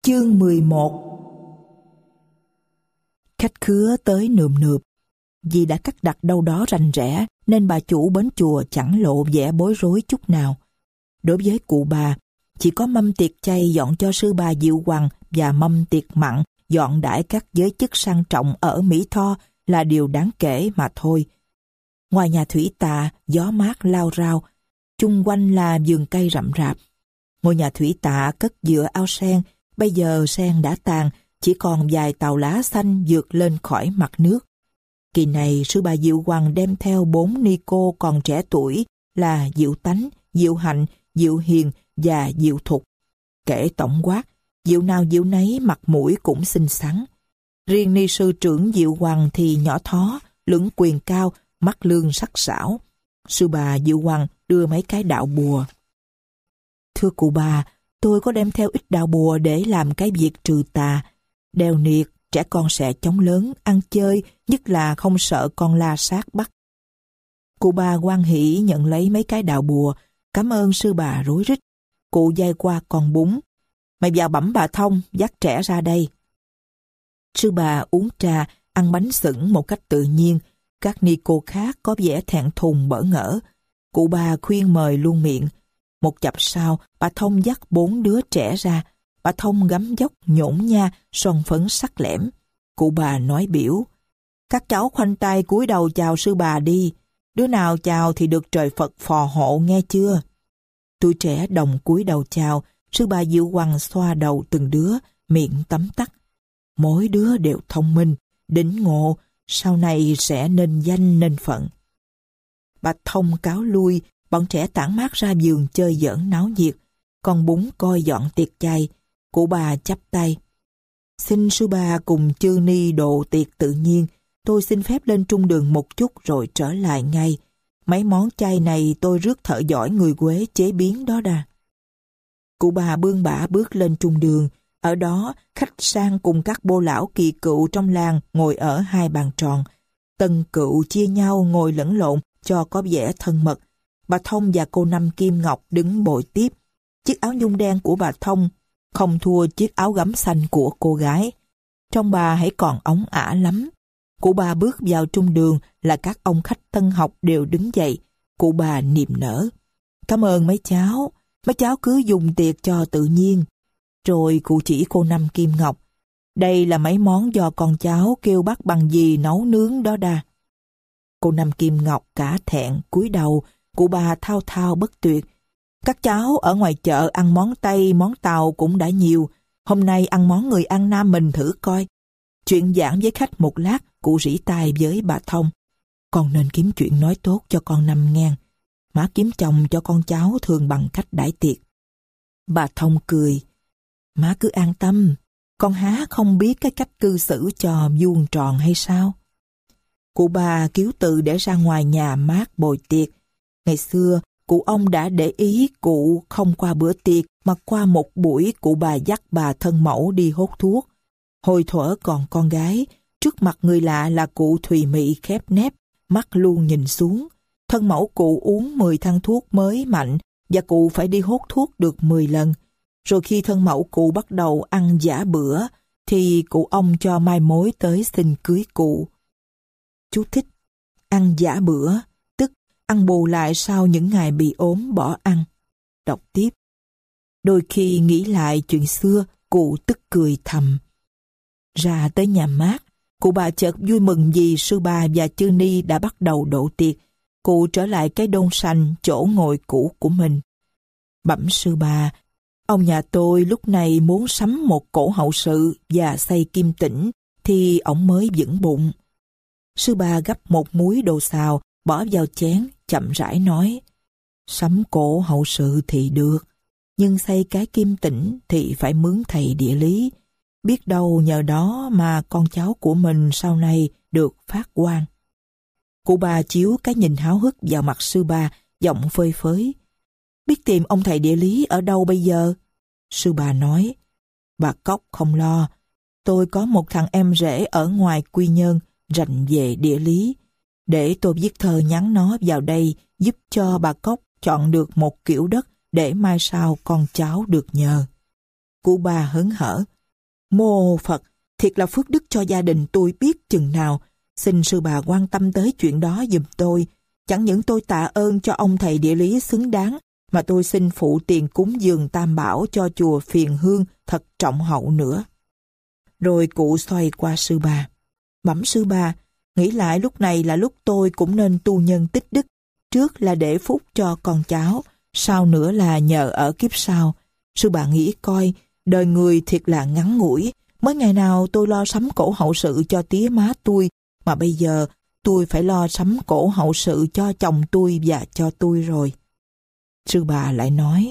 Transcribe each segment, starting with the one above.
Chương 11. Khách khứa tới nườm nượp. Vì đã cắt đặt đâu đó rành rẽ nên bà chủ bến chùa chẳng lộ vẻ bối rối chút nào. Đối với cụ bà, chỉ có mâm tiệc chay dọn cho sư bà Diệu Hoằng và mâm tiệc mặn dọn đãi các giới chức sang trọng ở Mỹ Tho là điều đáng kể mà thôi. Ngoài nhà thủy tạ, gió mát lao rao, chung quanh là vườn cây rậm rạp. Ngôi nhà thủy tạ cất giữa ao sen, bây giờ sen đã tàn, chỉ còn vài tàu lá xanh vượt lên khỏi mặt nước. Kỳ này sư bà Diệu Hoằng đem theo 4 ni cô còn trẻ tuổi là Diệu Tánh, Diệu Hạnh, Diệu Hiền và Diệu Thục. Kể tổng quát, Diệu nào Diệu nấy mặt mũi cũng xinh xắn. Riêng ni sư trưởng Diệu Hoằng thì nhỏ thó, lưỡng quyền cao, mắt lương sắc sảo. Sư bà Diệu Hoằng đưa mấy cái đạo bùa. Thưa cụ bà, tôi có đem theo ít đạo bùa để làm cái việc trừ tà. Đèo niệt, trẻ con sẽ chống lớn, ăn chơi, nhất là không sợ con la sát bắt. Cụ bà hoan hỉ nhận lấy mấy cái đạo bùa, cảm ơn sư bà rối rít. Cụ dai qua con bún. Mày vào bẩm bà Thông, dắt trẻ ra đây. Sư bà uống trà, ăn bánh sửng một cách tự nhiên. Các ni cô khác có vẻ thẹn thùng bỡ ngỡ. Cụ bà khuyên mời luôn miệng. Một chập sau, bà Thông dắt 4 đứa trẻ ra. Bà Thông gắm dốc, nhổn nha, son phấn sắc lẻm. Cụ bà nói biểu. Các cháu khoanh tay cúi đầu chào sư bà đi. Đứa nào chào thì được trời Phật phò hộ nghe chưa? Tụi trẻ đồng cúi đầu chào. Sư bà Diệu Hoằng xoa đầu từng đứa, miệng tấm tắc. Mỗi đứa đều thông minh, đỉnh ngộ, sau này sẽ nên danh nên phận. Bà Thông cáo lui, bọn trẻ tản mát ra vườn chơi giỡn náo nhiệt. Con bún coi dọn tiệc chay. Cụ bà chắp tay. Xin sư bà cùng chư ni độ tiệc tự nhiên. Tôi xin phép lên trung đường một chút rồi trở lại ngay. Mấy món chay này tôi rước thợ giỏi người Quế chế biến đó đà. Cụ bà bươn bả bước lên trung đường. Ở đó, khách sang cùng các bô lão kỳ cựu trong làng ngồi ở 2 bàn tròn. Tân cựu chia nhau ngồi lẫn lộn cho có vẻ thân mật. Bà Thông và cô Năm Kim Ngọc đứng bội tiếp. Chiếc áo nhung đen của bà Thông không thua chiếc áo gấm xanh của cô gái. Trông bà hãy còn óng ả lắm. Cụ bà bước vào trung đường là các ông khách tân học đều đứng dậy. Cụ bà niềm nở. Cảm ơn mấy cháu cứ dùng tiệc cho tự nhiên. Rồi cụ chỉ cô Năm Kim Ngọc. Đây là mấy món do con cháu kêu bắt bằng gì nấu nướng đó đà. Cô Năm Kim Ngọc cả thẹn cúi đầu. Cụ bà thao thao bất tuyệt. Các cháu ở ngoài chợ ăn món Tây, món Tàu cũng đã nhiều. Hôm nay ăn món người An Nam mình thử coi. Chuyện giảng với khách một lát, cụ rỉ tai với bà Thông. Con nên kiếm chuyện nói tốt cho con Năm ngang. Má kiếm chồng cho con cháu thường bằng cách đãi tiệc. Bà Thông cười. Má cứ an tâm, con há không biết cái cách cư xử cho vuông tròn hay sao? Cụ bà cứu từ để ra ngoài nhà mát bồi tiệc. Ngày xưa, cụ ông đã để ý cụ không qua bữa tiệc mà qua một buổi cụ bà dắt bà thân mẫu đi hốt thuốc. Hồi thuở còn con gái, trước mặt người lạ là cụ thùy mị khép nép, mắt luôn nhìn xuống. Thân mẫu cụ uống 10 thang thuốc mới mạnh và cụ phải đi hốt thuốc được 10 lần. Rồi khi thân mẫu cụ bắt đầu ăn giả bữa thì cụ ông cho mai mối tới xin cưới cụ. Chú thích: ăn giả bữa, tức ăn bù lại sau những ngày bị ốm bỏ ăn. Đọc tiếp. Đôi khi nghĩ lại chuyện xưa, cụ tức cười thầm. Ra tới nhà mát, cụ bà chợt vui mừng vì sư bà và chư ni đã bắt đầu độ tiệc. Cụ trở lại cái đôn sành chỗ ngồi cũ của mình. Bẩm sư bà, ông nhà tôi lúc này muốn sắm một cổ hậu sự và xây kim tĩnh thì ổng mới vững bụng. Sư bà gắp một múi đồ xào bỏ vào chén, chậm rãi nói. Sắm cổ hậu sự thì được, nhưng xây cái kim tĩnh thì phải mướn thầy địa lý. Biết đâu nhờ đó mà con cháu của mình sau này được phát quan. Cụ bà chiếu cái nhìn háo hức vào mặt sư bà, giọng phơi phới. Biết tìm ông thầy địa lý ở đâu bây giờ? Sư bà nói. Bà Cóc không lo. Tôi có một thằng em rể ở ngoài Quy Nhơn, rành về địa lý. Để tôi viết thơ nhắn nó vào đây giúp cho bà Cóc chọn được một kiểu đất để mai sau con cháu được nhờ. Cụ bà hớn hở. Mô Phật, thiệt là phước đức cho gia đình tôi biết chừng nào. Xin sư bà quan tâm tới chuyện đó giùm tôi. Chẳng những tôi tạ ơn cho ông thầy địa lý xứng đáng, mà tôi xin phụ tiền cúng dường Tam Bảo cho chùa Phiền Hương thật trọng hậu nữa. Rồi cụ xoay qua sư bà. Bẩm sư bà, nghĩ lại lúc này là lúc tôi cũng nên tu nhân tích đức. Trước là để phúc cho con cháu, sau nữa là nhờ ở kiếp sau. Sư bà nghĩ coi, đời người thiệt là ngắn ngủi. Mới ngày nào tôi lo sắm cổ hậu sự cho tía má tôi, mà bây giờ tôi phải lo sắm cổ hậu sự cho chồng tôi và cho tôi rồi. Sư bà lại nói,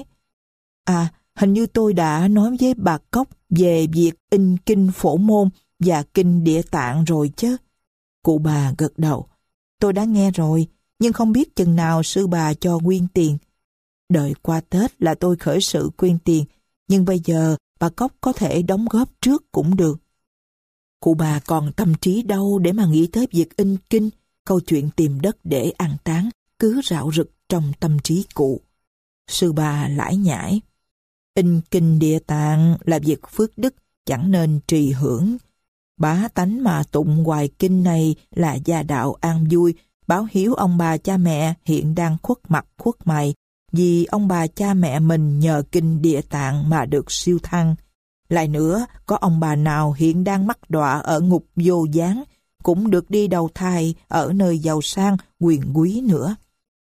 hình như tôi đã nói với bà Cốc về việc in kinh Phổ Môn và kinh Địa Tạng rồi chứ. Cụ bà gật đầu. Tôi đã nghe rồi, nhưng không biết chừng nào sư bà cho quyên tiền. Đợi qua Tết là tôi khởi sự quyên tiền, nhưng bây giờ bà Cốc có thể đóng góp trước cũng được. Cụ bà còn tâm trí đâu để mà nghĩ tới việc in kinh, câu chuyện tìm đất để an táng cứ rạo rực trong tâm trí cụ. Sư bà lải nhải. In kinh Địa Tạng là việc phước đức, chẳng nên trì hưởng. Bá tánh mà tụng hoài kinh này là gia đạo an vui, báo hiếu ông bà cha mẹ hiện đang khuất mặt khuất mày, vì ông bà cha mẹ mình nhờ kinh Địa Tạng mà được siêu thăng. Lại nữa, có ông bà nào hiện đang mắc đọa ở ngục vô gián, cũng được đi đầu thai ở nơi giàu sang, quyền quý nữa.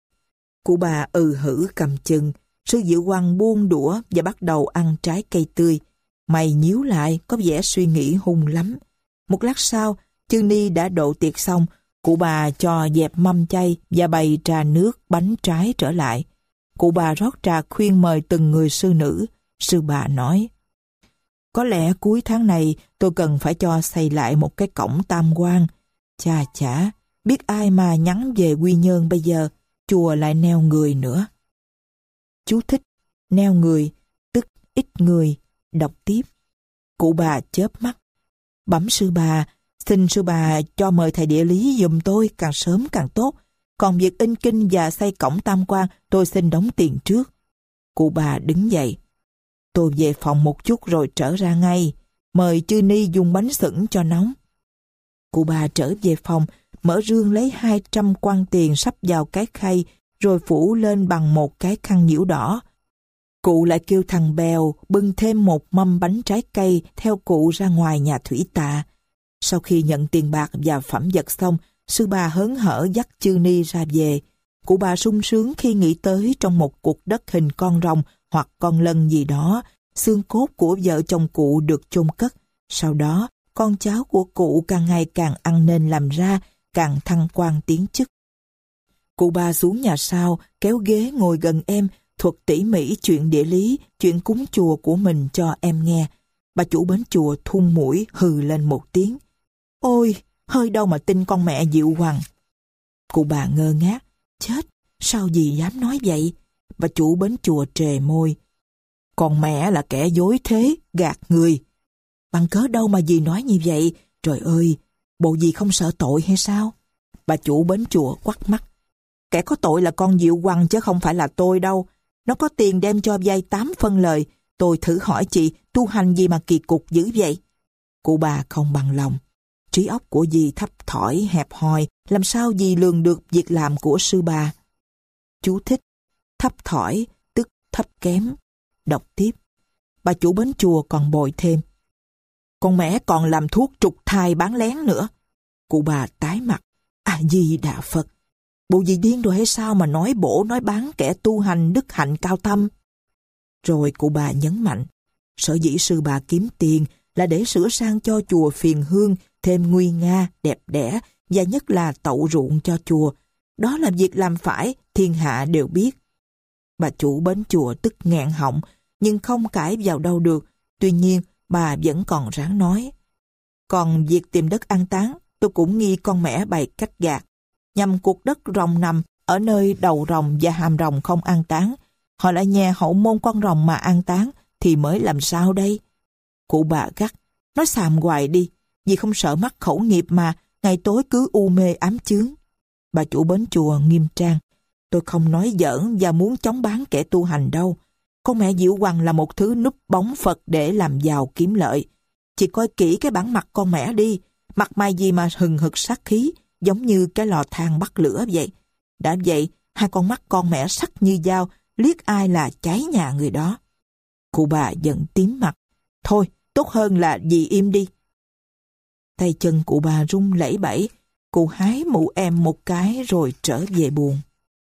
Cụ bà hử cầm chừng, sư Diệu Quang buông đũa và bắt đầu ăn trái cây tươi. Mày nhíu lại, có vẻ suy nghĩ hung lắm. Một lát sau, Chư Ni đã độ tiệc xong, cụ bà cho dẹp mâm chay và bày trà nước, bánh trái trở lại. Cụ bà rót trà khuyên mời từng người sư nữ. Sư bà nói, có lẽ cuối tháng này tôi cần phải cho xây lại một cái cổng tam quan. Chà chả, biết ai mà nhắn về Quy Nhơn bây giờ, chùa lại neo người nữa. Chú thích, neo người, tức ít người, đọc tiếp. Cụ bà chớp mắt. Bẩm sư bà, xin sư bà cho mời thầy địa lý giùm tôi càng sớm càng tốt. Còn việc in kinh và xây cổng tam quan tôi xin đóng tiền trước. Cụ bà đứng dậy. Tôi về phòng một chút rồi trở ra ngay. Mời Chư Ni dùng bánh sửng cho nóng. Cụ bà trở về phòng, mở rương lấy 200 quan tiền sắp vào cái khay, rồi phủ lên bằng một cái khăn nhiễu đỏ. Cụ lại kêu thằng Bèo bưng thêm một mâm bánh trái cây theo cụ ra ngoài nhà thủy tạ. Sau khi nhận tiền bạc và phẩm vật xong, sư bà hớn hở dắt Chư Ni ra về. Cụ bà sung sướng khi nghĩ tới trong một cục đất hình con rồng hoặc con lân gì đó, xương cốt của vợ chồng cụ được chôn cất. Sau đó, con cháu của cụ càng ngày càng ăn nên làm ra, càng thăng quan tiến chức. Cụ bà xuống nhà sau, kéo ghế ngồi gần em, thuật tỉ mỉ chuyện địa lý, chuyện cúng chùa của mình cho em nghe. Bà chủ bến chùa thun mũi hừ lên một tiếng. Ôi, hơi đâu mà tin con mẹ Diệu Hoàng. Cụ bà ngơ ngác. Chết, sao dì dám nói vậy? Bà chủ bến chùa trề môi. Con mẹ là kẻ dối thế, gạt người. Bằng cớ đâu mà dì nói như vậy? Trời ơi, bộ dì không sợ tội hay sao? Bà chủ bến chùa quắt mắt. Kẻ có tội là con Diệu Hoàng chứ không phải là tôi đâu. Nó có tiền đem cho vay 8 phân lời. Tôi thử hỏi chị, tu hành gì mà kỳ cục dữ vậy? Cụ bà không bằng lòng. Trí óc của dì thấp thỏi, hẹp hòi, làm sao dì lường được việc làm của sư bà? Chú thích, thấp thỏi, tức thấp kém. Đọc tiếp. Bà chủ bến chùa còn bồi thêm. Con mẹ còn làm thuốc trục thai bán lén nữa. Cụ bà tái mặt. Di Đà Phật. Bộ dì điên rồi hay sao mà nói bổ nói bán kẻ tu hành đức hạnh cao thâm? Rồi cụ bà nhấn mạnh. Sở dĩ sư bà kiếm tiền là để sửa sang cho chùa Phiền Hương thêm nguy nga, đẹp đẽ và nhất là tậu ruộng cho chùa. Đó là việc làm phải, thiên hạ đều biết. Bà chủ bến chùa tức nghẹn họng, nhưng không cãi vào đâu được. Tuy nhiên, bà vẫn còn ráng nói. Còn việc tìm đất an táng, tôi cũng nghi con mẹ bày cách gạt. Nhằm cuộc đất rồng nằm ở nơi đầu rồng và hàm rồng không an táng. Họ lại nhà hậu môn con rồng mà an táng, thì mới làm sao đây? Cụ bà gắt, nói xàm hoài đi, vì không sợ mắc khẩu nghiệp mà, ngày tối cứ u mê ám chướng. Bà chủ bến chùa nghiêm trang, tôi không nói giỡn và muốn chống bán kẻ tu hành đâu. Con mẹ Diệu Hoàng là một thứ núp bóng Phật để làm giàu kiếm lợi. Chị coi kỹ cái bản mặt con mẻ đi, mặt mày gì mà hừng hực sát khí, giống như cái lò than bắt lửa vậy. Đã vậy, hai con mắt con mẻ sắc như dao, liếc ai là cháy nhà người đó. Cụ bà giận tím mặt. Thôi, tốt hơn là dì im đi. Tay chân cụ bà run lẩy bẩy, cụ hái mụ em một cái rồi trở về buồng.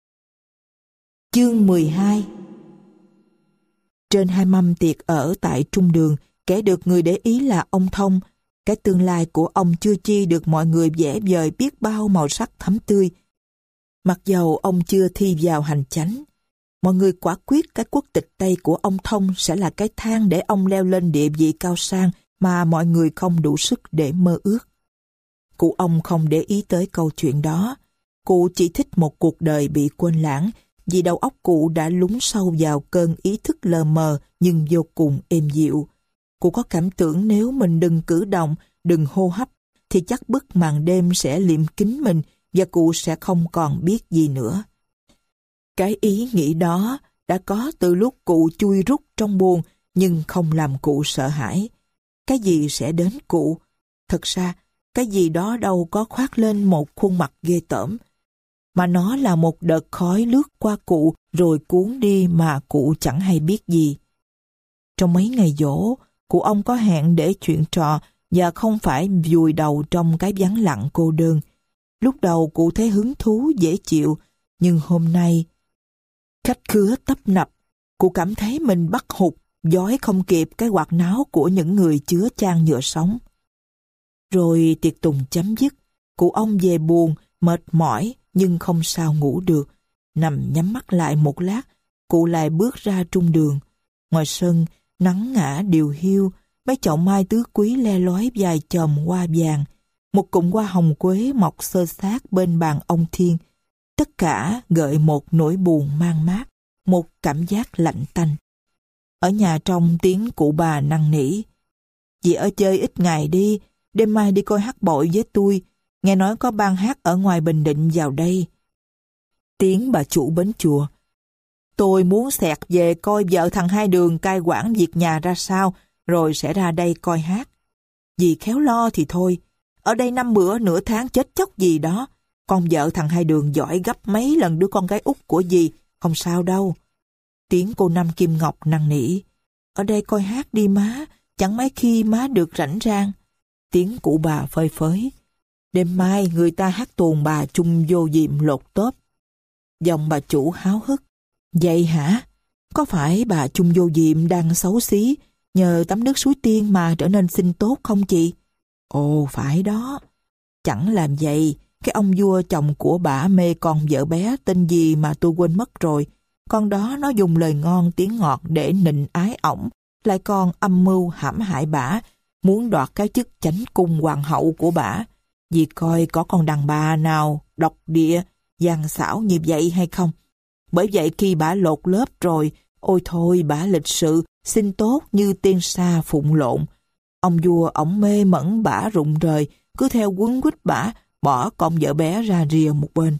Chương 12. Trên hai mâm tiệc ở tại trung đường, kẻ được người để ý là ông Thông. Cái tương lai của ông chưa chi được mọi người vẽ vời biết bao màu sắc thắm tươi. Mặc dầu ông chưa thi vào hành chánh, mọi người quả quyết cái quốc tịch Tây của ông Thông sẽ là cái thang để ông leo lên địa vị cao sang mà mọi người không đủ sức để mơ ước. Cụ ông không để ý tới câu chuyện đó. Cụ chỉ thích một cuộc đời bị quên lãng, vì đầu óc cụ đã lún sâu vào cơn ý thức lờ mờ nhưng vô cùng êm dịu. Cụ có cảm tưởng nếu mình đừng cử động, đừng hô hấp, thì chắc bức màn đêm sẽ liệm kín mình và cụ sẽ không còn biết gì nữa. Cái ý nghĩ đó đã có từ lúc cụ chui rút trong buồng, nhưng không làm cụ sợ hãi. Cái gì sẽ đến cụ? Thật ra, cái gì đó đâu có khoác lên một khuôn mặt ghê tởm, mà nó là một đợt khói lướt qua cụ rồi cuốn đi mà cụ chẳng hay biết gì. Trong mấy ngày giỗ, cụ ông có hẹn để chuyện trò và không phải vùi đầu trong cái vắng lặng cô đơn. Lúc đầu cụ thấy hứng thú dễ chịu, nhưng hôm nay khách khứa tấp nập, cụ cảm thấy mình bắt hụt, dối không kịp cái hoạt náo của những người chứa chan nhựa sống. Rồi tiệc tùng chấm dứt, cụ ông về buồng, mệt mỏi nhưng không sao ngủ được. Nằm nhắm mắt lại một lát, cụ lại bước ra trung đường. Ngoài sân, nắng ngã điều hiu, mấy chậu mai tứ quý le lói vài chòm hoa vàng, một cụm hoa hồng quế mọc xơ xác bên bàn ông Thiên. Tất cả gợi một nỗi buồn man mác, một cảm giác lạnh tanh. Ở nhà trong tiếng cụ bà năn nỉ. Dì ở chơi ít ngày đi, đêm mai đi coi hát bội với tôi, nghe nói có ban hát ở ngoài Bình Định vào đây. Tiếng bà chủ bến chùa. Tôi muốn xẹt về coi vợ thằng Hai Đường cai quản việc nhà ra sao, rồi sẽ ra đây coi hát. Dì khéo lo thì thôi, ở đây 5 bữa nửa tháng chết chóc gì đó, con vợ thằng Hai Đường giỏi gấp mấy lần đứa con gái út của dì, không sao đâu. Tiếng cô Năm Kim Ngọc năn nỉ. Ở đây coi hát đi má, chẳng mấy khi má được rảnh rang. Tiếng cụ bà phơi phới. Đêm mai người ta hát tuồng bà Chung Vô Diệm lột tốp. Dòng bà chủ háo hức. Vậy hả? Có phải bà Chung Vô Diệm đang xấu xí, nhờ tắm nước suối tiên mà trở nên xinh tốt không chị? Ồ, phải đó. Chẳng làm vậy, cái ông vua chồng của bả mê con vợ bé tên gì mà tôi quên mất rồi. Con đó nó dùng lời ngon tiếng ngọt để nịnh ái ổng, lại còn âm mưu hãm hại bả, muốn đoạt cái chức chánh cung hoàng hậu của bả. Vì coi có con đàn bà nào độc địa, gian xảo như vậy hay không. Bởi vậy khi bả lột lớp rồi, ôi thôi bả lịch sự, xinh tốt như tiên sa phụng lộn. Ông vua ổng mê mẩn bả rụng rời, cứ theo quấn quýt bả, bỏ con vợ bé ra rìa một bên.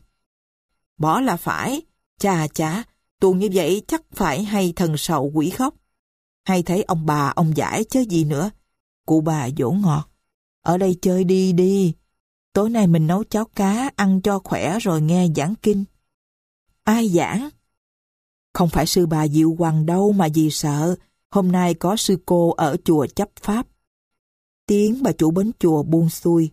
Bỏ là phải, chà chà, tuồng như vậy chắc phải hay thần sầu quỷ khóc. Hay thấy ông bà ông giải chứ gì nữa. Cụ bà dỗ ngọt. Ở đây chơi đi đi. Tối nay mình nấu cháo cá ăn cho khỏe rồi nghe giảng kinh. Ai giảng? Không phải sư bà Diệu Hoàng đâu mà dì sợ. Hôm nay có sư cô ở chùa chấp pháp. Tiếng bà chủ bến chùa buông xuôi.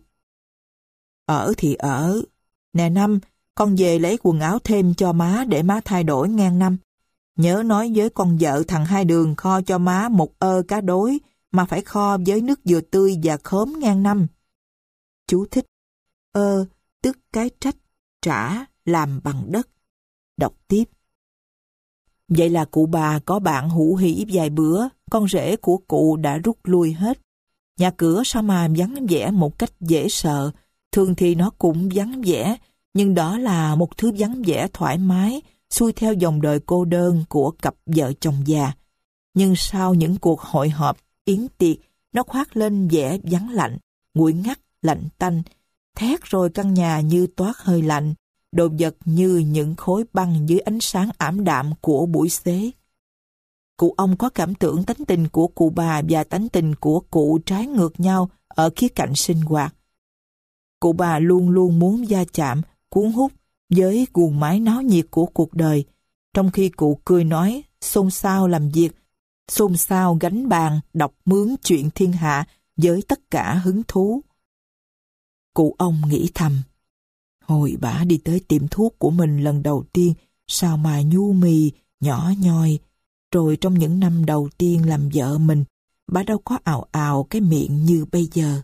Ở thì ở. Nè Năm, con về lấy quần áo thêm cho má để má thay đổi ngang Năm. Nhớ nói với con vợ thằng Hai Đường kho cho má một cá đối, mà phải kho với nước dừa tươi và khóm ngang Năm. Chú thích. Tức cái trách, trả, làm bằng đất. Đọc tiếp. Vậy là cụ bà có bạn hữu hỉ vài bữa, con rể của cụ đã rút lui hết. Nhà cửa sao mà vắng vẻ một cách dễ sợ, thường thì nó cũng vắng vẻ, nhưng đó là một thứ vắng vẻ thoải mái, xuôi theo dòng đời cô đơn của cặp vợ chồng già. Nhưng sau những cuộc hội họp, yến tiệc, nó khoác lên vẻ vắng lạnh, nguội ngắt, lạnh tanh, thét rồi căn nhà như toát hơi lạnh, đồ vật như những khối băng dưới ánh sáng ảm đạm của buổi xế. Cụ ông có cảm tưởng tánh tình của cụ bà và tánh tình của cụ trái ngược nhau ở khía cạnh sinh hoạt. Cụ bà luôn luôn muốn va chạm, cuốn hút với guồng máy náo nhiệt của cuộc đời, trong khi cụ cười nói, xôn xao làm việc, xôn xao gánh bàn, đọc mướn chuyện thiên hạ với tất cả hứng thú. Cụ ông nghĩ thầm, hồi bả đi tới tiệm thuốc của mình lần đầu tiên, sao mà nhu mì, nhỏ nhoi, rồi trong những năm đầu tiên làm vợ mình, bả đâu có ào ào cái miệng như bây giờ.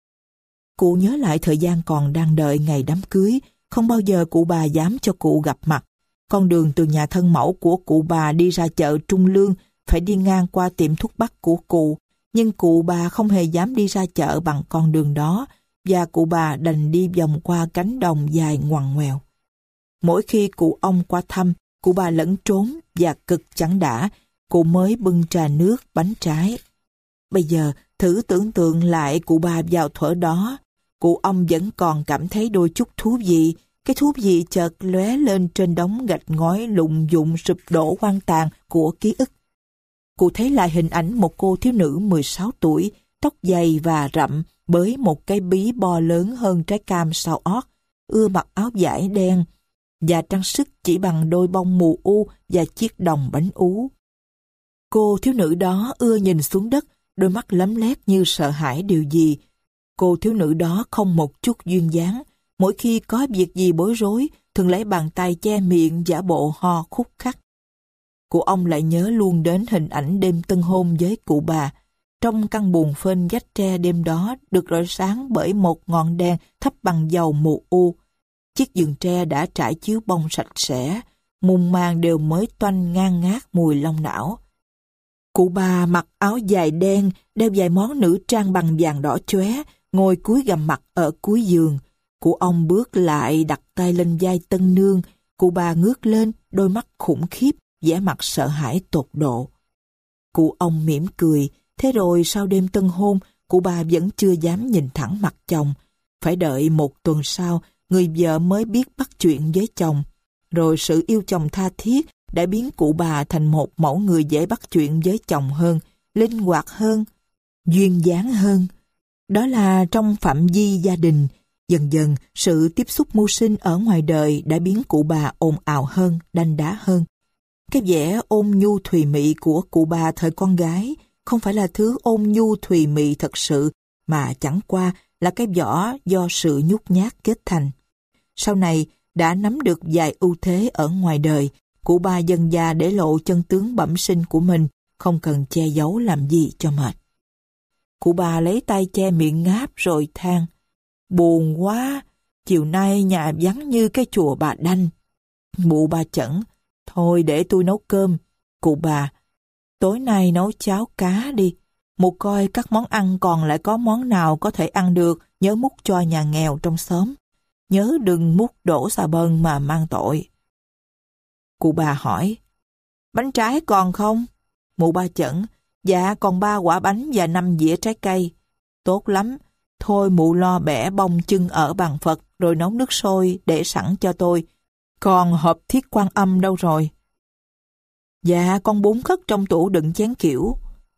Cụ nhớ lại thời gian còn đang đợi ngày đám cưới, không bao giờ cụ bà dám cho cụ gặp mặt. Con đường từ nhà thân mẫu của cụ bà đi ra chợ Trung Lương phải đi ngang qua tiệm thuốc bắc của cụ, nhưng cụ bà không hề dám đi ra chợ bằng con đường đó, và cụ bà đành đi vòng qua cánh đồng dài ngoằn ngoèo. Mỗi khi cụ ông qua thăm, cụ bà lẫn trốn và cực chẳng đã, cụ mới bưng trà nước, bánh trái. Bây giờ, thử tưởng tượng lại cụ bà vào thuở đó, cụ ông vẫn còn cảm thấy đôi chút thú vị, cái thú vị chợt lóe lên trên đống gạch ngói lụng dụng sụp đổ hoang tàn của ký ức. Cụ thấy lại hình ảnh một cô thiếu nữ 16 tuổi, tóc dày và rậm, bới một cái bí bo lớn hơn trái cam sau ót, ưa mặc áo vải đen, và trang sức chỉ bằng đôi bông mù u và chiếc đồng bánh ú. Cô thiếu nữ đó ưa nhìn xuống đất, đôi mắt lấm lét như sợ hãi điều gì. Cô thiếu nữ đó không một chút duyên dáng, mỗi khi có việc gì bối rối, thường lấy bàn tay che miệng giả bộ ho khúc khắc. Cụ ông lại nhớ luôn đến hình ảnh đêm tân hôn với cụ bà. Trong căn buồng phên vách tre đêm đó được rọi sáng bởi một ngọn đèn thắp bằng dầu mù u. Chiếc giường tre đã trải chiếu bông sạch sẽ, mùng màn đều mới toanh ngang ngát mùi long não. Cụ bà mặc áo dài đen, đeo vài món nữ trang bằng vàng đỏ chóe, ngồi cúi gằm mặt ở cuối giường. Cụ ông bước lại đặt tay lên vai tân nương, cụ bà ngước lên, đôi mắt khủng khiếp, vẻ mặt sợ hãi tột độ. Cụ ông mỉm cười, thế rồi sau đêm tân hôn, cụ bà vẫn chưa dám nhìn thẳng mặt chồng. Phải đợi một tuần sau, người vợ mới biết bắt chuyện với chồng. Rồi sự yêu chồng tha thiết đã biến cụ bà thành một mẫu người dễ bắt chuyện với chồng hơn, linh hoạt hơn, duyên dáng hơn. Đó là trong phạm vi gia đình. Dần dần, sự tiếp xúc mưu sinh ở ngoài đời đã biến cụ bà ồn ào hơn, đanh đá hơn. Cái vẻ ôn nhu thùy mị của cụ bà thời con gái không phải là thứ ôn nhu thùy mị thật sự, mà chẳng qua là cái vỏ do sự nhút nhát kết thành. Sau này, đã nắm được vài ưu thế ở ngoài đời, cụ bà dần dà để lộ chân tướng bẩm sinh của mình, không cần che giấu làm gì cho mệt. Cụ bà lấy tay che miệng ngáp rồi than, buồn quá, chiều nay nhà vắng như cái chùa Bà Đanh. Mụ bà Chẩn, thôi để tôi nấu cơm. Cụ bà, tối nay nấu cháo cá đi. Mụ coi các món ăn còn lại có món nào có thể ăn được, nhớ múc cho nhà nghèo trong xóm. Nhớ đừng múc đổ xà bần mà mang tội. Cụ bà hỏi, bánh trái còn không? Mụ bà Chẩn, dạ còn 3 quả bánh và 5 dĩa trái cây. Tốt lắm, thôi mụ lo bẻ bông chưng ở bàn Phật rồi nấu nước sôi để sẵn cho tôi. Còn hộp thiết Quan Âm đâu rồi? Dạ con bún khất trong tủ đựng chén kiểu.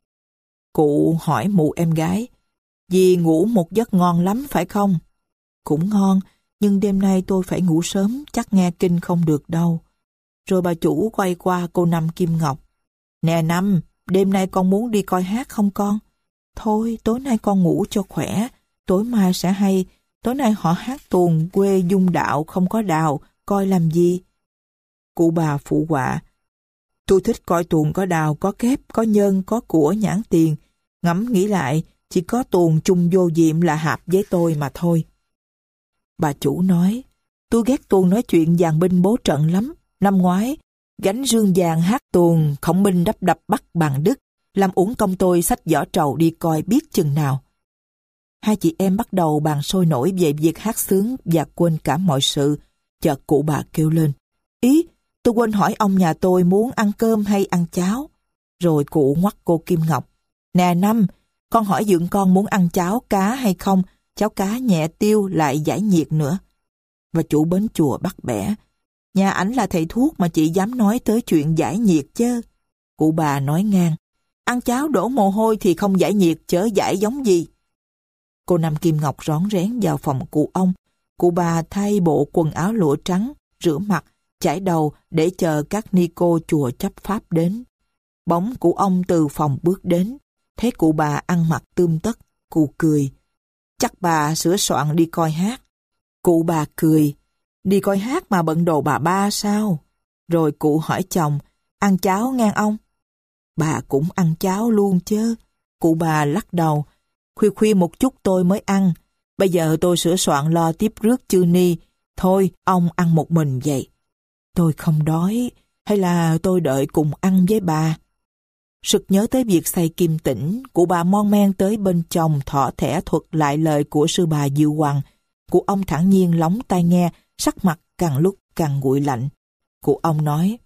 Cụ hỏi mụ em gái, dì ngủ một giấc ngon lắm phải không? Cũng ngon, nhưng đêm nay tôi phải ngủ sớm, chắc nghe kinh không được đâu. Rồi bà chủ quay qua cô Năm Kim Ngọc. Nè Năm, đêm nay con muốn đi coi hát không con? Thôi, tối nay con ngủ cho khỏe, tối mai sẽ hay. Tối nay họ hát tuồng quê Dung Đạo không có đào, coi làm gì? Cụ bà phụ họa. Tôi thích coi tuồng có đào, có kép, có nhân, có của nhãn tiền. Ngẫm nghĩ lại, chỉ có tuồng chung vô diệm là hợp với tôi mà thôi. Bà chủ nói, tôi ghét tuồng nói chuyện dàn binh bố trận lắm. Năm ngoái, gánh rương vàng hát tuồng, Khổng Minh đắp đập bắt bằng Đức, làm uổng công tôi xách giỏ trầu đi coi biết chừng nào. Hai chị em bắt đầu bàn sôi nổi về việc hát xướng và quên cả mọi sự. Chợt cụ bà kêu lên, ý, tôi quên hỏi ông nhà tôi muốn ăn cơm hay ăn cháo. Rồi cụ ngoắt cô Kim Ngọc, nè Năm, con hỏi dượng con muốn ăn cháo cá hay không, cháo cá nhẹ tiêu lại giải nhiệt nữa. Và chủ bến chùa bắt bẻ, nhà ảnh là thầy thuốc mà chị dám nói tới chuyện giải nhiệt chứ. Cụ bà nói ngang, ăn cháo đổ mồ hôi thì không giải nhiệt, chớ giải giống gì. Cô Năm Kim Ngọc rón rén vào phòng cụ ông. Cụ bà thay bộ quần áo lụa trắng, rửa mặt, chải đầu để chờ các ni cô chùa chấp pháp đến. Bỗng cụ ông từ phòng bước đến, thấy cụ bà ăn mặc tươm tất, cụ cười. Chắc bà sửa soạn đi coi hát. Cụ bà cười, đi coi hát mà bận đồ bà ba sao? Rồi cụ hỏi chồng, ăn cháo ngang ông? Bà cũng ăn cháo luôn chứ. Cụ bà lắc đầu, khuya khuya một chút tôi mới ăn. Bây giờ tôi sửa soạn lo tiếp rước chư ni. Thôi, ông ăn một mình vậy. Tôi không đói, hay là tôi đợi cùng ăn với bà? Sực nhớ tới việc xây kim tĩnh, cụ bà mon men tới bên chồng thỏ thẻ thuật lại lời của sư bà Diệu Hoằng. Cụ ông thản nhiên lóng tai nghe, sắc mặt càng lúc càng nguội lạnh. Cụ ông nói,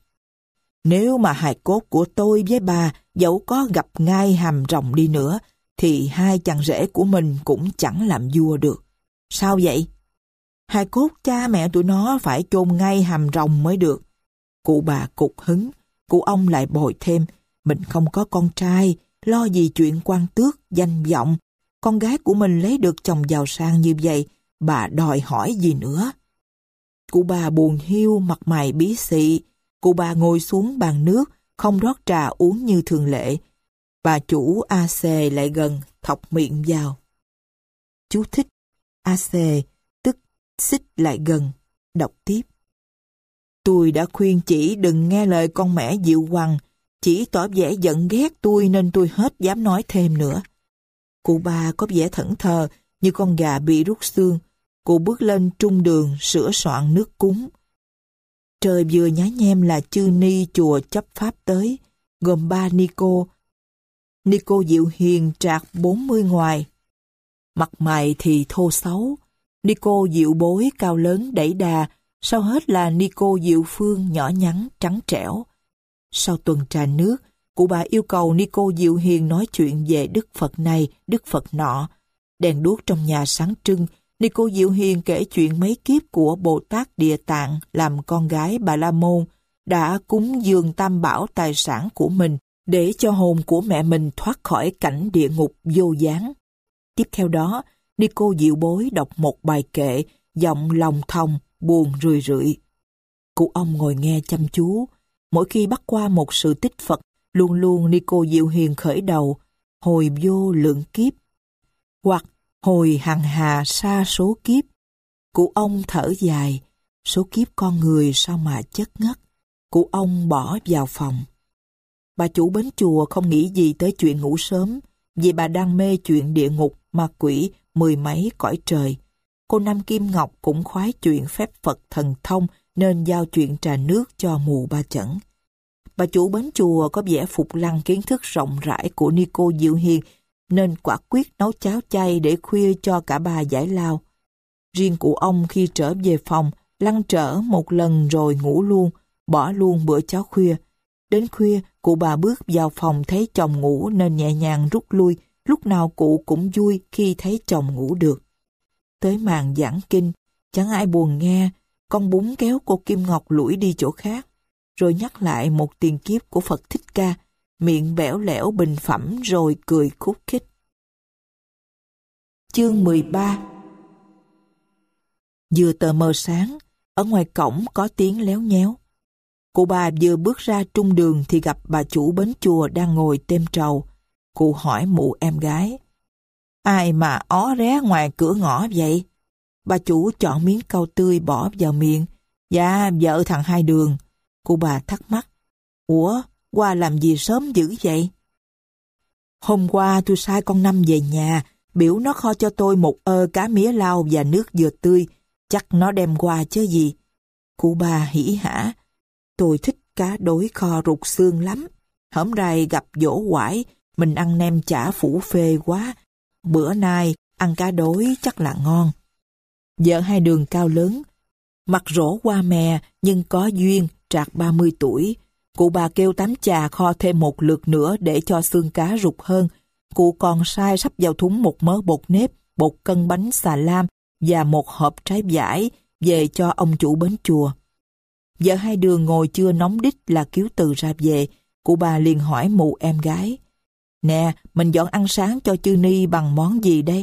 nếu mà hài cốt của tôi với bà dẫu có gặp ngai hàm rồng đi nữa, thì hai chàng rể của mình cũng chẳng làm vua được. Sao vậy? Hài cốt cha mẹ tụi nó phải chôn ngay hàm rồng mới được. Cụ bà cục hứng, cụ ông lại bồi thêm, mình không có con trai, lo gì chuyện quan tước, danh vọng. Con gái của mình lấy được chồng giàu sang như vậy, bà đòi hỏi gì nữa? Cụ bà buồn hiu, mặt mày bí xị. Cụ bà ngồi xuống bàn nước, không rót trà uống như thường lệ. Bà chủ A Xề lại gần, thọc miệng vào. Chú thích A Xề, tức xích lại gần, đọc tiếp. Tôi đã khuyên chỉ đừng nghe lời con mẹ Diệu Hoằng, chỉ tỏ vẻ giận ghét tôi nên tôi hết dám nói thêm nữa. Cụ bà có vẻ thẫn thờ như con gà bị rút xương. Cụ bước lên trung đường sửa soạn nước cúng. Trời vừa nhá nhem là chư ni chùa chấp pháp tới, gồm 3 ni cô. Ni cô Diệu Hiền trạc 40 ngoài. Mặt mày thì thô xấu. Ni cô Diệu Bối cao lớn đẩy đà, sau hết là ni cô Diệu Phương nhỏ nhắn trắng trẻo. Sau tuần trà nước, cụ bà yêu cầu ni cô Diệu Hiền nói chuyện về Đức Phật này, Đức Phật nọ. Đèn đuốc trong nhà sáng trưng, ni cô Diệu Hiền kể chuyện mấy kiếp của Bồ Tát Địa Tạng làm con gái Bà La Môn đã cúng dường tam bảo tài sản của mình để cho hồn của mẹ mình thoát khỏi cảnh địa ngục vô gián. Tiếp theo đó, ni cô Diệu Bối đọc một bài kệ, giọng lòng thòng, buồn rười rượi. Cụ ông ngồi nghe chăm chú. Mỗi khi bắt qua một sự tích Phật, luôn luôn ni cô Diệu Hiền khởi đầu, hồi vô lượng kiếp, hoặc hồi hằng hà sa số kiếp. Cụ ông thở dài, số kiếp con người sao mà chất ngất. Cụ ông bỏ vào phòng. Bà chủ bến chùa không nghĩ gì tới chuyện ngủ sớm, vì bà đang mê chuyện địa ngục, ma quỷ, mười mấy cõi trời. Cô Năm Kim Ngọc cũng khoái chuyện phép Phật thần thông nên giao chuyện trà nước cho mù ba chẩn. Bà chủ bến chùa có vẻ phục lăng kiến thức rộng rãi của ni cô Diệu Hiền nên quả quyết nấu cháo chay để khuya cho cả ba giải lao. Riêng cụ ông khi trở về phòng lăn trở một lần rồi ngủ luôn, bỏ luôn bữa cháo khuya. Đến khuya, cụ bà bước vào phòng thấy chồng ngủ nên nhẹ nhàng rút lui, lúc nào cụ cũng vui khi thấy chồng ngủ được. Tới màn giảng kinh, chẳng ai buồn nghe, con bún kéo cô Kim Ngọc lủi đi chỗ khác, rồi nhắc lại một tiền kiếp của Phật Thích Ca, miệng bẽo lẽo bình phẩm rồi cười khúc khích. Chương 13. Vừa tờ mờ sáng, ở ngoài cổng có tiếng léo nhéo. Cụ bà vừa bước ra trung đường thì gặp bà chủ bến chùa đang ngồi têm trầu. Cụ hỏi mụ em gái, ai mà ó ré ngoài cửa ngõ vậy? Bà chủ chọn miếng cau tươi bỏ vào miệng. Dạ, vợ thằng Hai Đường. Cụ bà thắc mắc, ủa, qua làm gì sớm dữ vậy? Hôm qua tôi sai con Năm về nhà, biểu nó kho cho tôi một cá mía lau và nước dừa tươi, chắc nó đem qua chứ gì. Cụ bà hỉ hả, tôi thích cá đối kho rụt xương lắm. Hổm rày gặp dỗ quải, mình ăn nem chả phủ phê quá. Bữa nay ăn cá đối chắc là ngon. Vợ Hai Đường cao lớn, mặt rỗ qua mè nhưng có duyên, trạc 30 tuổi. Cụ bà kêu tám chà kho thêm một lượt nữa để cho xương cá rụt hơn. Cụ còn sai sắp vào thúng một mớ bột nếp, bột cân bánh xà lam và một hộp trái vải về cho ông chủ bến chùa. Vợ Hai Đường ngồi chưa nóng đít là Kiếu Từ ra về, Cụ bà liền hỏi mụ em gái: Nè, mình dọn ăn sáng cho Chư Ni bằng món gì đây?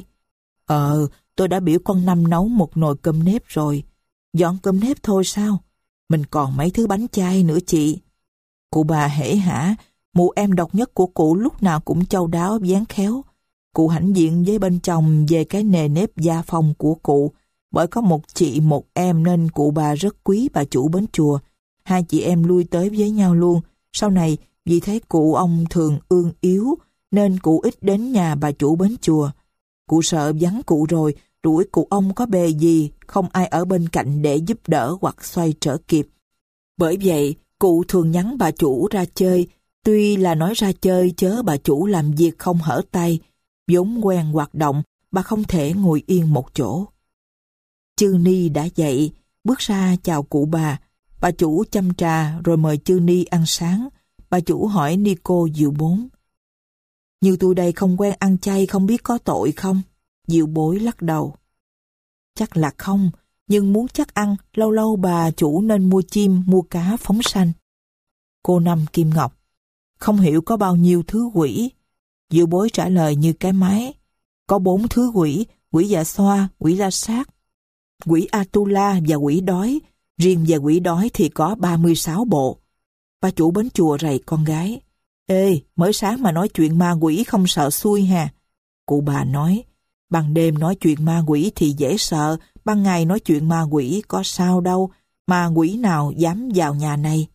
Tôi đã biểu con Năm nấu một nồi cơm nếp rồi. Dọn cơm nếp thôi sao? Mình còn mấy thứ bánh chay nữa chị. Cụ bà hễ hả, mụ em độc nhất của cụ lúc nào cũng chu đáo dáng khéo. Cụ hãnh diện với bên chồng về cái nề nếp gia phong của cụ. Bởi có một chị một em nên cụ bà rất quý bà chủ bến chùa. Hai chị em lui tới với nhau luôn. Sau này vì thấy cụ ông thường ương yếu nên cụ ít đến nhà bà chủ bến chùa. Cụ sợ vắng cụ rồi, đuổi cụ ông có bề gì, không ai ở bên cạnh để giúp đỡ hoặc xoay trở kịp. Bởi vậy, cụ thường nhắn bà chủ ra chơi, tuy là nói ra chơi chớ bà chủ làm việc không hở tay, vốn quen hoạt động, bà không thể ngồi yên một chỗ. Chư Ni đã dậy, bước ra chào cụ bà chủ châm trà rồi mời Chư Ni ăn sáng. Bà chủ hỏi ni cô Diệu Bốn: Như tôi đây không quen ăn chay không biết có tội không? Diệu Bối lắc đầu: Chắc là không, nhưng muốn chắc ăn, lâu lâu bà chủ nên mua chim, mua cá phóng sanh. Cô Năm Kim Ngọc: Không hiểu có bao nhiêu thứ quỷ. Diệu Bối trả lời như cái máy: Có 4 thứ quỷ: quỷ dạ xoa, quỷ la sát, quỷ Atula và quỷ đói. Riêng về quỷ đói thì có 36 bộ. Bà chủ bến chùa rầy con gái: Ê, mới sáng mà nói chuyện ma quỷ không sợ xui hà? Cụ bà nói: Ban đêm nói chuyện ma quỷ thì dễ sợ, ban ngày nói chuyện ma quỷ có sao đâu, ma quỷ nào dám vào nhà này.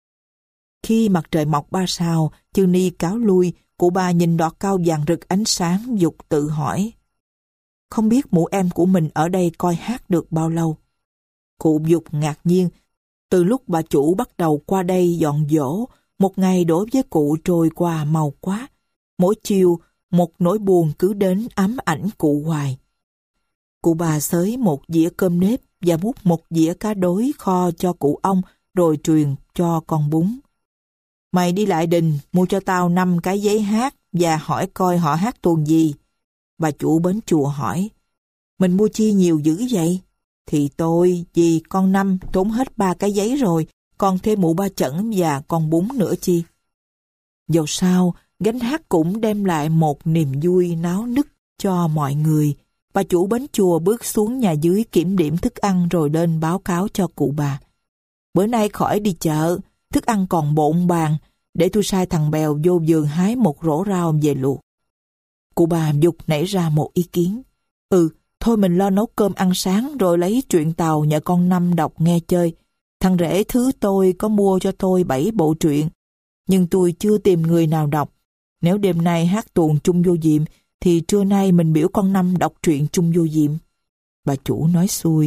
Khi mặt trời mọc 3 sao, Chư Ni cáo lui, cụ bà nhìn đọt cao vàng rực ánh sáng, dục tự hỏi: Không biết mụ em của mình ở đây coi hát được bao lâu? Cụ dục ngạc nhiên. Từ lúc bà chủ bắt đầu qua đây dọn dỗ, một ngày đối với cụ trôi qua mau quá. Mỗi chiều, một nỗi buồn cứ đến ám ảnh cụ hoài. Cụ bà xới một dĩa cơm nếp và múc một dĩa cá đối kho cho cụ ông, rồi truyền cho con Bún: Mày đi lại đình, mua cho tao 5 cái giấy hát và hỏi coi họ hát tuồng gì. Bà chủ bến chùa hỏi: Mình mua chi nhiều dữ vậy? Thì tôi, dì, con Năm tốn hết 3 cái giấy rồi, còn thêm mụ Ba Chẩn và con Bún nữa chi. Dẫu sao, gánh hát cũng đem lại một niềm vui náo nức cho mọi người. Bà chủ bến chùa bước xuống nhà dưới kiểm điểm thức ăn rồi lên báo cáo cho cụ bà: Bữa nay khỏi đi chợ, thức ăn còn bộn bàn, để tôi sai thằng Bèo vô vườn hái một rổ rau về luộc. Cụ bà dục nảy ra một ý kiến: Thôi mình lo nấu cơm ăn sáng rồi lấy truyện Tàu nhờ con Năm đọc nghe chơi. Thằng rể thứ tôi có mua cho tôi 7 bộ truyện, nhưng tôi chưa tìm người nào đọc. Nếu đêm nay hát tuồng Chung Vô Diệm, thì trưa nay mình biểu con Năm đọc truyện Chung Vô Diệm. Bà chủ nói xuôi: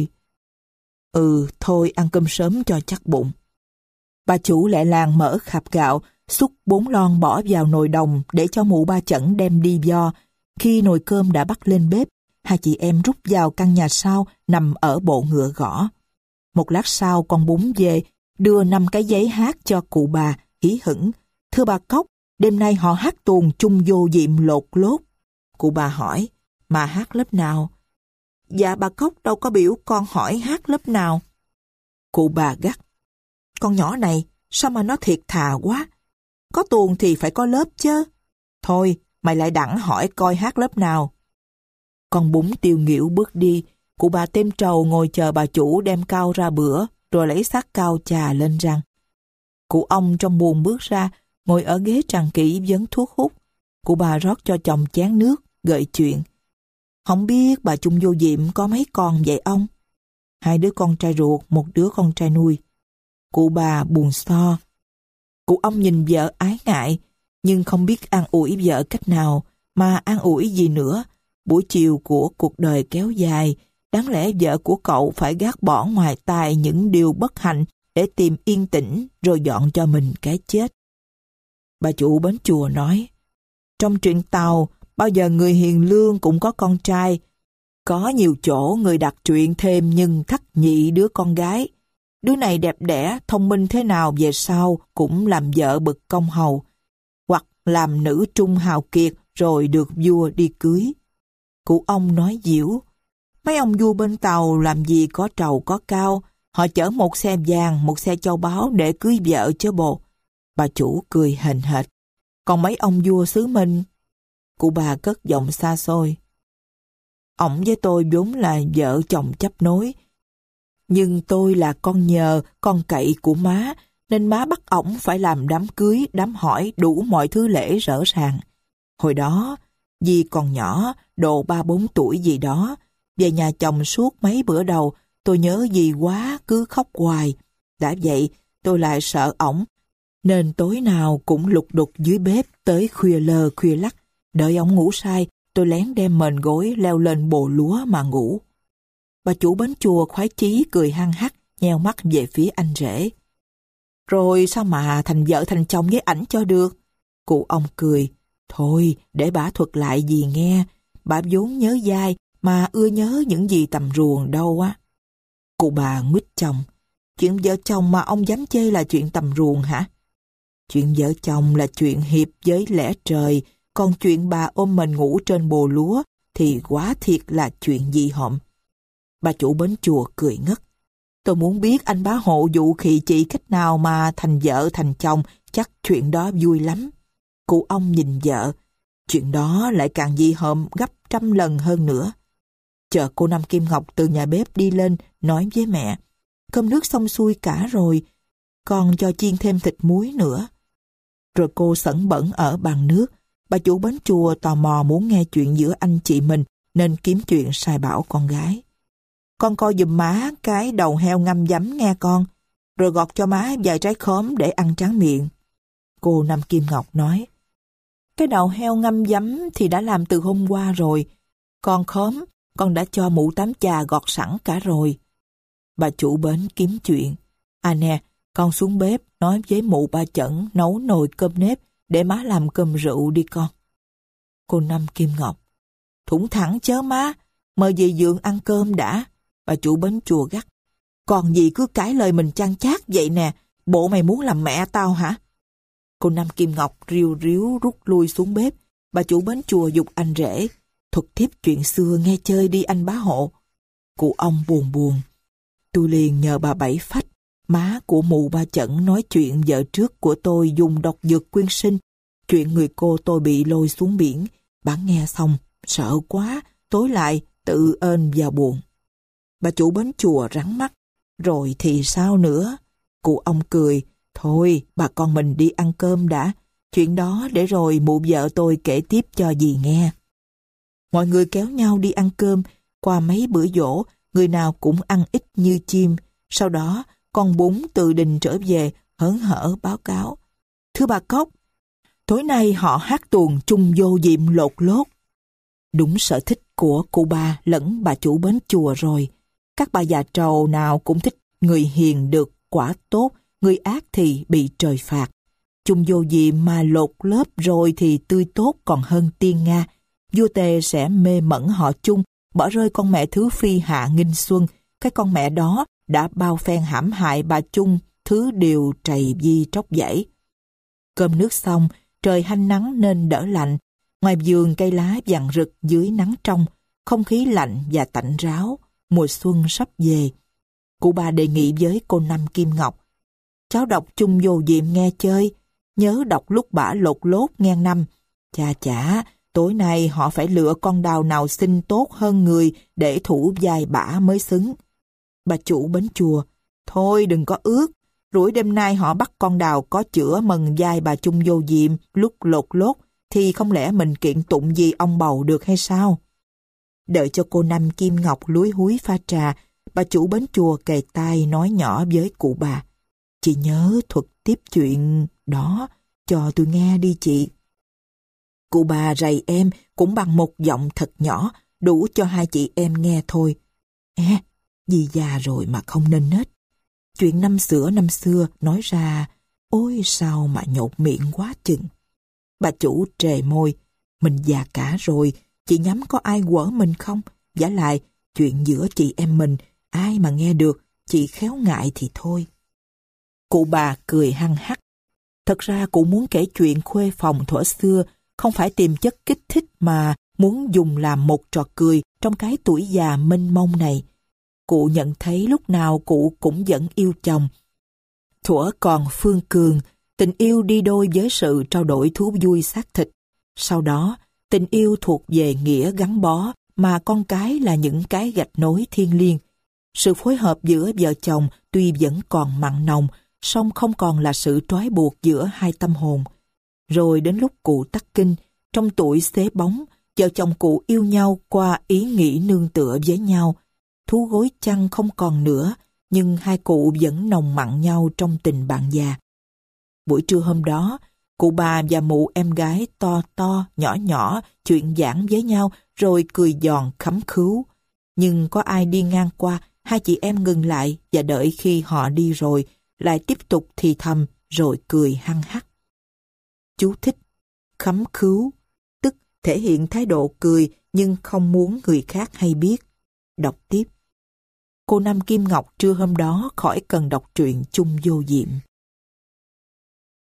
Thôi ăn cơm sớm cho chắc bụng. Bà chủ lại làng mở khạp gạo, xúc 4 lon bỏ vào nồi đồng để cho mụ Ba Chẩn đem đi vo. Khi nồi cơm đã bắt lên bếp, hai chị em rút vào căn nhà sau nằm ở bộ ngựa gõ. Một lát sau con Bún về, đưa 5 cái giấy hát cho cụ bà, hí hửng: Thưa bà Cóc, đêm nay họ hát tuồng Chung Vô Diệm lột lốt. Cụ bà hỏi: Mà hát lớp nào? Dạ bà Cóc đâu có biểu con hỏi hát lớp nào. Cụ bà gắt: Con nhỏ này, sao mà nó thiệt thà quá. Có tuồng thì phải có lớp chứ. Thôi, mày lại đặng hỏi coi hát lớp nào. Con Bún tiêu nghỉu bước đi. Cụ bà tem trầu ngồi chờ bà chủ đem cau ra bữa, rồi lấy xác cau chà lên răng. Cụ ông trong buồng bước ra, ngồi ở ghế tràn kỹ vấn thuốc hút. Cụ bà rót cho chồng chén nước, gợi chuyện: Không biết bà Chung Vô Diệm có mấy con vậy ông? 2 đứa con trai ruột, 1 đứa con trai nuôi. Cụ bà buồn so. Cụ ông nhìn vợ ái ngại, nhưng không biết an ủi vợ cách nào, mà an ủi gì nữa. Buổi chiều của cuộc đời kéo dài, đáng lẽ vợ của cậu phải gác bỏ ngoài tai những điều bất hạnh để tìm yên tĩnh rồi dọn cho mình cái chết. Bà chủ bến chùa nói: Trong truyện Tàu, bao giờ người hiền lương cũng có con trai. Có nhiều chỗ người đặt truyện thêm nhưng thắt nhị đứa con gái. Đứa này đẹp đẽ, thông minh thế nào về sau cũng làm vợ bậc công hầu, hoặc làm nữ trung hào kiệt rồi được vua đi cưới. Cụ ông nói giễu: Mấy ông vua bên Tàu làm gì có trầu có cao, họ chở một xe vàng, một xe châu báu để cưới vợ chứ bộ. Bà chủ cười hềnh hệch. Còn mấy ông vua xứ Minh? Cụ bà cất giọng xa xôi. Ổng với tôi vốn là vợ chồng chấp nối. Nhưng tôi là con nhờ, con cậy của má, nên má bắt ổng phải làm đám cưới, đám hỏi, đủ mọi thứ lễ rõ ràng. Hồi đó, dì còn nhỏ, độ 3-4 tuổi gì đó, về nhà chồng suốt mấy bữa đầu, tôi nhớ dì quá, cứ khóc hoài. Đã vậy, tôi lại sợ ổng, nên tối nào cũng lục đục dưới bếp tới khuya lơ khuya lắc. Đợi ổng ngủ say, tôi lén đem mền gối leo lên bồ lúa mà ngủ. Bà chủ bến chùa khoái chí cười hăng hắc, nheo mắt về phía anh rể. Rồi sao mà thành vợ thành chồng với ảnh cho được? Cụ ông cười. Thôi, để bà thuật lại gì nghe. Bà vốn nhớ dai, mà ưa nhớ những gì tầm ruồng đâu á. Cụ bà nguýt chồng. Chuyện vợ chồng mà ông dám chê là chuyện tầm ruồng hả? Chuyện vợ chồng là chuyện hiệp với lẽ trời, còn chuyện bà ôm mình ngủ trên bồ lúa thì quá thiệt là chuyện dị hợm. Bà chủ bến chùa cười ngất. Tôi muốn biết anh bá hộ dụ khị chị cách nào mà thành vợ thành chồng, chắc chuyện đó vui lắm. Cụ ông nhìn vợ, chuyện đó lại càng dị hợm gấp 100 lần hơn nữa. Chờ cô Năm Kim Ngọc từ nhà bếp đi lên, nói với mẹ, cơm nước xong xuôi cả rồi, còn cho chiên thêm thịt muối nữa. Rồi cô sẩn bẩn ở bàn nước. Bà chủ bến chùa tò mò muốn nghe chuyện giữa anh chị mình, nên kiếm chuyện sai bảo con gái. Con coi giùm má cái đầu heo ngâm giấm nghe con, rồi gọt cho má vài trái khóm để ăn tráng miệng. Cô Năm Kim Ngọc nói, cái đầu heo ngâm giấm thì đã làm từ hôm qua rồi, còn khóm con đã cho mụ Tám Chà gọt sẵn cả rồi. Bà chủ bến kiếm chuyện, à nè, con xuống bếp nói với mụ Ba Chẩn nấu nồi cơm nếp để má làm cơm rượu đi con. Cô Năm Kim Ngọc, thủng thẳng chớ má, mời dì Dượng ăn cơm đã. Bà chủ bến chùa gắt, còn gì cứ cãi lời mình chan chát vậy nè, bộ mày muốn làm mẹ tao hả? Cô Năm Kim Ngọc riu riu rút lui xuống bếp. Bà chủ bến chùa giục anh rể, thuật thiếp chuyện xưa nghe chơi đi anh bá hộ. Cụ ông buồn buồn, tôi liền nhờ bà Bảy Phách, má của mụ Ba Chẩn nói chuyện vợ trước của tôi dùng độc dược quyên sinh, chuyện người cô tôi bị lôi xuống biển. Bà nghe xong, sợ quá, tối lại tự ên vào buồn. Bà chủ bến chùa rắn mắt, rồi thì sao nữa? Cụ ông cười, thôi bà con mình đi ăn cơm đã, chuyện đó để rồi mụ vợ tôi kể tiếp cho dì nghe. Mọi người kéo nhau đi ăn cơm, qua mấy bữa giỗ, người nào cũng ăn ít như chim. Sau đó, con Bún từ đình trở về, hớn hở báo cáo. Thưa bà Cốc, tối nay họ hát tuồng chung vô diệm lột lốt. Đúng sở thích của cụ bà lẫn bà chủ bến chùa rồi. Các bà già trầu nào cũng thích người hiền được quả tốt, người ác thì bị trời phạt. Chung vô diệm mà lột lớp rồi thì tươi tốt còn hơn tiên Nga. Vua Tề sẽ mê mẩn họ Chung, bỏ rơi con mẹ thứ phi Hạ Nghinh Xuân. Cái con mẹ đó đã bao phen hãm hại bà Chung, thứ điều trầy di tróc dãy. Cơm nước xong, trời hanh nắng nên đỡ lạnh. Ngoài vườn cây lá vàng rực dưới nắng trong, không khí lạnh và tạnh ráo, mùa xuân sắp về. Cụ bà đề nghị với cô Năm Kim Ngọc, cháu đọc chung vô diệm nghe chơi, nhớ đọc lúc bả lột lốt nghe năm. Chà chả, tối nay họ phải lựa con đào nào xinh tốt hơn người để thủ vai bả mới xứng. Bà chủ bến chùa, thôi đừng có ước, rủi đêm nay họ bắt con đào có chữa mần vai bà chung vô diệm lúc lột lốt, thì không lẽ mình kiện tụng gì ông bầu được hay sao? Đợi cho cô Năm Kim Ngọc lúi húi pha trà, bà chủ bến chùa kề tai nói nhỏ với cụ bà. Chị nhớ thuật tiếp chuyện đó cho tôi nghe đi chị. Cụ bà rầy em cũng bằng một giọng thật nhỏ, đủ cho hai chị em nghe thôi. Dì già rồi mà không nên nết. Chuyện năm xưa nói ra, ôi sao mà nhột miệng quá chừng. Bà chủ trề môi, mình già cả rồi, chị nhắm có ai quở mình không? Vả lại, chuyện giữa chị em mình, ai mà nghe được, chị khéo ngại thì thôi. Cụ bà cười hăng hắc. Thật ra cụ muốn kể chuyện khuê phòng thuở xưa, không phải tìm chất kích thích mà muốn dùng làm một trò cười trong cái tuổi già mênh mông này. Cụ nhận thấy lúc nào cụ cũng vẫn yêu chồng. Thuở còn phương cường, Tình yêu đi đôi với sự trao đổi thú vui xác thịt. Sau đó, tình yêu thuộc về nghĩa gắn bó mà con cái là những cái gạch nối thiêng liêng. Sự phối hợp giữa vợ chồng tuy vẫn còn mặn nồng, song không còn là sự trói buộc giữa hai tâm hồn. Rồi đến lúc cụ tắc kinh, trong tuổi xế bóng, vợ chồng cụ yêu nhau qua ý nghĩ nương tựa với nhau. Thú gối chăn không còn nữa, nhưng hai cụ vẫn nồng mặn nhau trong tình bạn già. Buổi trưa hôm đó, cụ bà và mụ em gái to to, nhỏ nhỏ, chuyện giảng với nhau rồi cười giòn khắm khứu. Nhưng có ai đi ngang qua, hai chị em ngừng lại và đợi khi họ đi rồi, lại tiếp tục thì thầm rồi cười hăng hắc. Chú thích khắm khứu, tức thể hiện thái độ cười nhưng không muốn người khác hay biết. Đọc tiếp. Cô Năm Kim Ngọc trưa hôm đó khỏi cần đọc truyện chung vô diệm.